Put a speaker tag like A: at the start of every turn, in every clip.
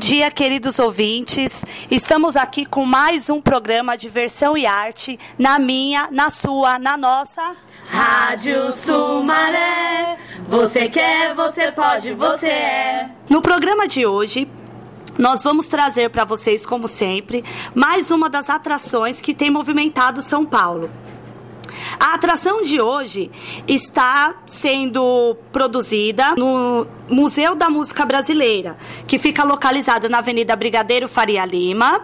A: dia, queridos ouvintes. Estamos aqui com mais um programa Diversão e Arte, na minha, na sua, na nossa...
B: Rádio Sumaré. Você quer, você pode, você é.
A: No programa de hoje, nós vamos trazer para vocês, como sempre, mais uma das atrações que tem movimentado São Paulo. A atração de hoje está sendo produzida no Museu da Música Brasileira, que fica localizado na Avenida Brigadeiro Faria Lima,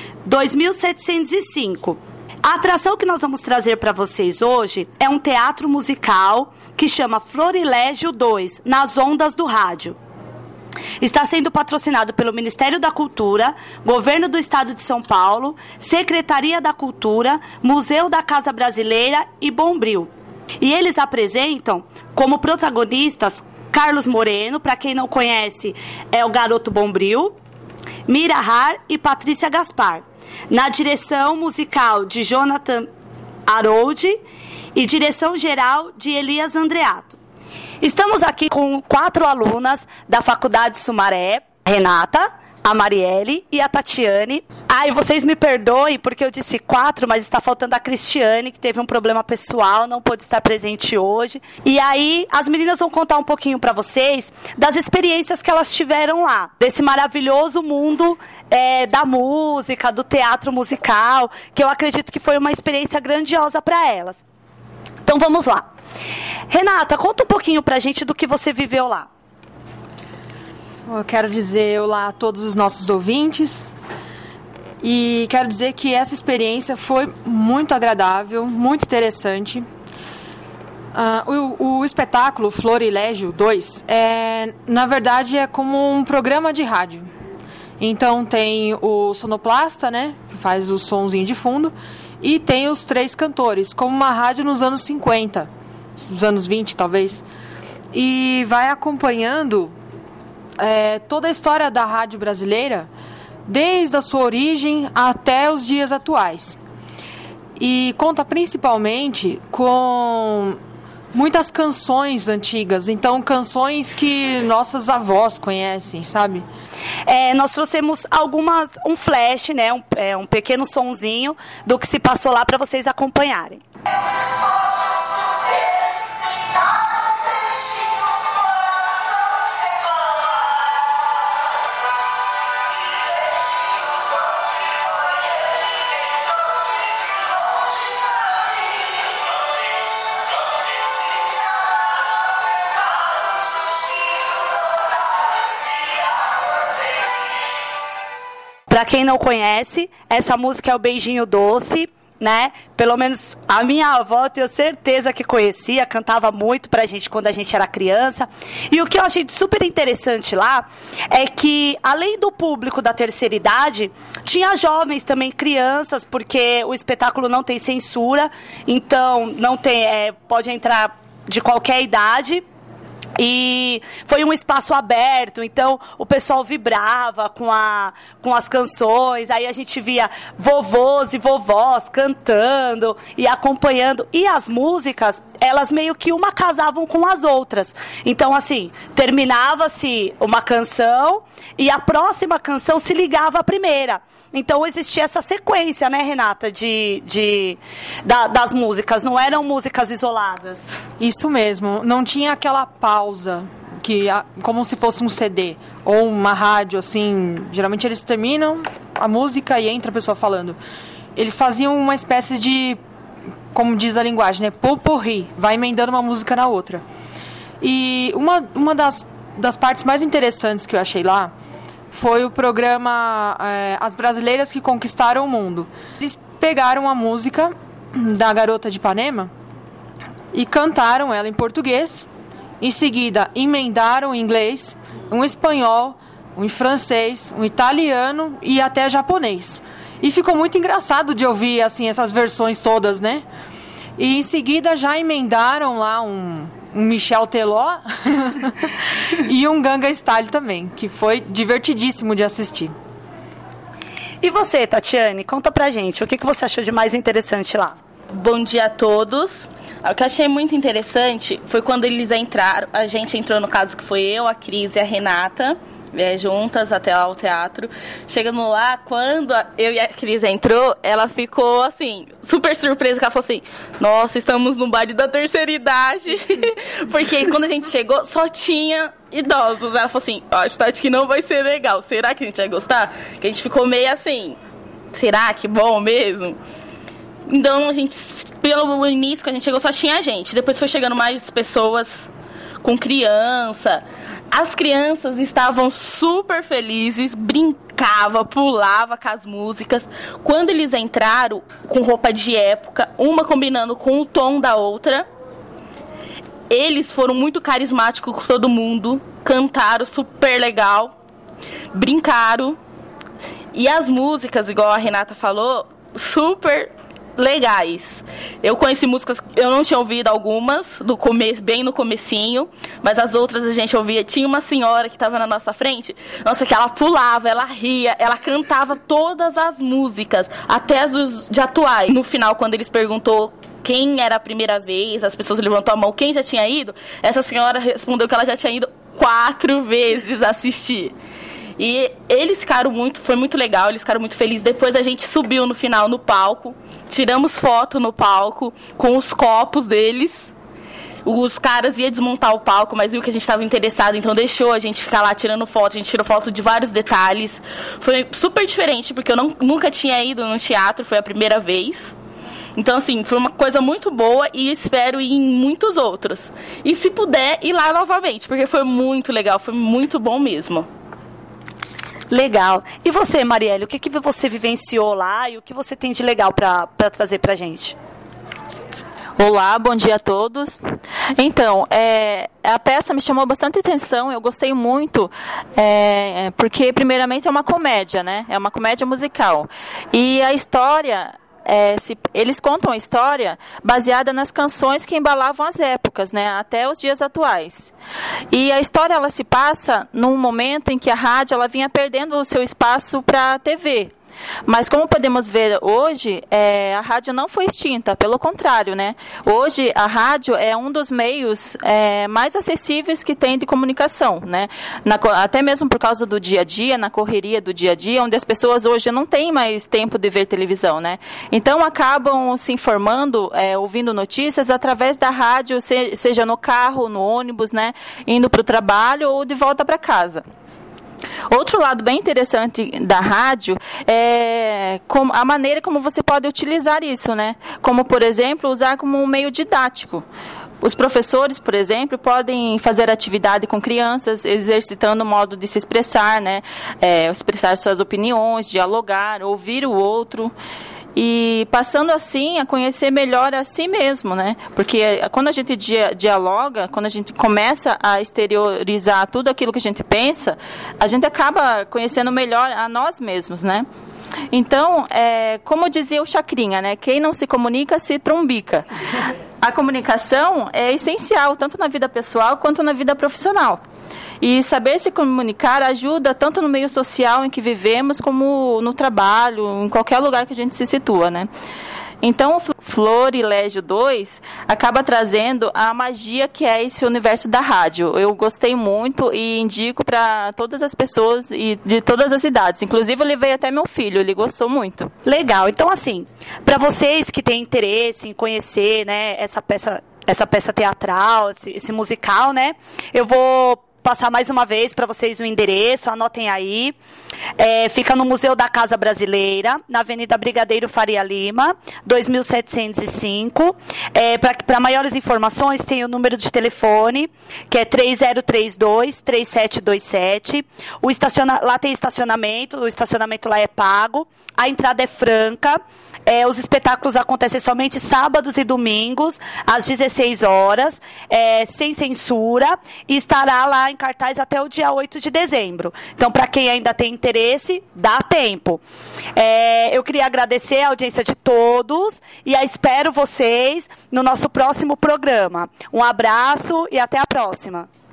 A: 2705. A atração que nós vamos trazer para vocês hoje é um teatro musical que chama Florilégio 2, nas ondas do rádio. Está sendo patrocinado pelo Ministério da Cultura, Governo do Estado de São Paulo, Secretaria da Cultura, Museu da Casa Brasileira e Bombril. E eles apresentam como protagonistas Carlos Moreno, para quem não conhece, é o Garoto Bombril, Mira Har e Patrícia Gaspar. Na direção musical de Jonathan Harold e direção geral de Elias Andreato. Estamos aqui com 4 alunas da Faculdade Sumaré, Renata, a Marielle e a Tatiane. E vocês me perdoem porque eu disse 4, mas está faltando a Cristiane, que teve um problema pessoal, não pôde estar presente hoje. E aí, as meninas vão contar um pouquinho para vocês das experiências que elas tiveram lá, desse maravilhoso mundo da música, do teatro musical, que eu acredito que foi uma experiência grandiosa para elas. Então vamos lá. Renata, conta um pouquinho pra gente do que você viveu lá.
C: Eu quero dizer olá a todos os nossos ouvintes e quero dizer que essa experiência foi muito agradável, muito interessante. O espetáculo Florilégio 2 na verdade é como um programa de rádio. Então tem o sonoplasta, né, que faz o sonzinho de fundo, e tem os 3 cantores, como uma rádio nos anos 50, nos anos 20 talvez, e vai acompanhando toda a história da rádio brasileira, desde a sua origem até os dias atuais. E conta principalmente com muitas canções antigas, então canções que nossas avós conhecem, sabe?
A: Nós trouxemos um flash, né, um pequeno sonzinho do que se passou lá para vocês acompanharem. Para quem não conhece, essa música é o Beijinho Doce, né? Pelo menos a minha avó, eu tenho certeza que conhecia, cantava muito pra gente quando a gente era criança. E o que eu achei super interessante lá é que, além do público da terceira idade, tinha jovens também, crianças, porque o espetáculo não tem censura, então não tem, pode entrar de qualquer idade. E foi um espaço aberto, então o pessoal vibrava com as canções, aí a gente via vovôs e vovós cantando e acompanhando, e as músicas, elas meio que uma casavam com as outras. Então, assim, terminava-se uma canção e a próxima canção se ligava à primeira. Então existia essa sequência, né, Renata, das músicas, não eram músicas isoladas.
C: Isso mesmo, não tinha aquela pausa, como se fosse um CD ou uma rádio, assim, geralmente eles terminam a música e entra a pessoa falando. Eles faziam uma espécie de, como diz a linguagem, né, pot-pourri, vai emendando uma música na outra. E uma das partes mais interessantes que eu achei lá foi o programa As Brasileiras que Conquistaram o Mundo. Eles pegaram a música da Garota de Ipanema e cantaram ela em português. Em seguida, emendaram em inglês, um espanhol, um em francês, um italiano e até japonês. E ficou muito engraçado de ouvir assim, essas versões todas, né? E em seguida já emendaram lá um Michel Teló e um Gangnam Style também, que foi divertidíssimo de assistir.
A: E você, Tatiane, conta pra gente, o que você achou de mais interessante lá?
B: Bom dia a todos. O que eu achei muito interessante foi quando eles entraram, a gente entrou, no caso que foi eu, a Cris e a Renata, juntas até lá o teatro. Chegando lá, quando eu e a Cris entrou, ela ficou assim, super surpresa, que ela falou assim, nossa, estamos no baile da terceira idade. Porque quando a gente chegou, só tinha idosos. Ela falou assim, acho que não vai ser legal. Será que a gente vai gostar? Que a gente ficou meio assim, será que bom mesmo? Então, a gente, pelo início que a gente chegou, só tinha gente. Depois foi chegando mais pessoas com criança. As crianças estavam super felizes, brincavam, pulavam com as músicas. Quando eles entraram com roupa de época, uma combinando com o tom da outra, eles foram muito carismáticos com todo mundo, cantaram super legal, brincaram. E as músicas, igual a Renata falou, super legais. Eu conheci músicas, eu não tinha ouvido algumas, do começo, bem no comecinho, mas as outras a gente ouvia. Tinha uma senhora que estava na nossa frente, nossa, que ela pulava, ela ria, ela cantava todas as músicas, até as de atuais. No final, quando eles perguntou quem era a primeira vez, as pessoas levantou a mão, quem já tinha ido, essa senhora respondeu que ela já tinha ido 4 vezes assistir. E eles ficaram foi muito legal, eles ficaram muito felizes. Depois a gente subiu no final no palco, tiramos foto no palco com os copos deles. Os caras iam desmontar o palco, mas viu que a gente estava interessado, então deixou a gente ficar lá tirando foto. A gente tirou foto de vários detalhes. Foi super diferente, porque eu nunca tinha ido no teatro, foi a primeira vez. Então, assim, foi uma coisa muito boa e espero ir em muitos outros. E se puder, ir lá novamente, porque foi muito legal, foi muito bom mesmo.
A: Legal. E você, Marielle, o que você vivenciou lá e o que você tem de legal para trazer para a gente?
D: Olá, bom dia a todos. Então, a peça me chamou bastante atenção, eu gostei muito, porque primeiramente é uma comédia, né? É uma comédia musical. E a história... eles contam a história baseada nas canções que embalavam as épocas, né, até os dias atuais. E a história ela se passa num momento em que a rádio ela vinha perdendo o seu espaço para a TV. Mas como podemos ver hoje, a rádio não foi extinta, pelo contrário, né? Hoje a rádio é um dos meios mais acessíveis que tem de comunicação, né? Até mesmo por causa do dia a dia, na correria do dia a dia, onde as pessoas hoje não têm mais tempo de ver televisão, né? Então acabam se informando, ouvindo notícias através da rádio, seja no carro, no ônibus, né? Indo para o trabalho ou de volta para casa. Outro lado bem interessante da rádio é a maneira como você pode utilizar isso, né? Como, por exemplo, usar como um meio didático. Os professores, por exemplo, podem fazer atividade com crianças, exercitando o modo de se expressar, né? Expressar suas opiniões, dialogar, ouvir o outro. E passando assim a conhecer melhor a si mesmo, né? Porque quando a gente dialoga, quando a gente começa a exteriorizar tudo aquilo que a gente pensa, a gente acaba conhecendo melhor a nós mesmos, né? Então, como dizia o Chacrinha, né? Quem não se comunica, se trumbica. A comunicação é essencial, tanto na vida pessoal quanto na vida profissional. E saber se comunicar ajuda tanto no meio social em que vivemos, como no trabalho, em qualquer lugar que a gente se situa, né? Então, o Florilégio 2 acaba trazendo a magia que é esse universo da rádio. Eu gostei muito e indico para todas as pessoas e de todas as idades. Inclusive, eu levei até meu filho, ele gostou muito.
A: Legal. Então, assim, para vocês que têm interesse em conhecer, né, essa peça teatral, esse musical, né, eu vou passar mais uma vez para vocês o endereço, anotem aí. Fica no Museu da Casa Brasileira, na Avenida Brigadeiro Faria Lima, 2705. Para maiores informações, tem o número de telefone, que é 3032-3727. Lá tem estacionamento, o estacionamento lá é pago, a entrada é franca. Os espetáculos acontecem somente sábados e domingos, às 16 horas, sem censura, e estará lá em cartaz até o dia 8 de dezembro. Então, para quem ainda tem interesse, dá tempo. Eu queria agradecer a audiência de todos e espero vocês no nosso próximo programa. Um abraço e até a próxima.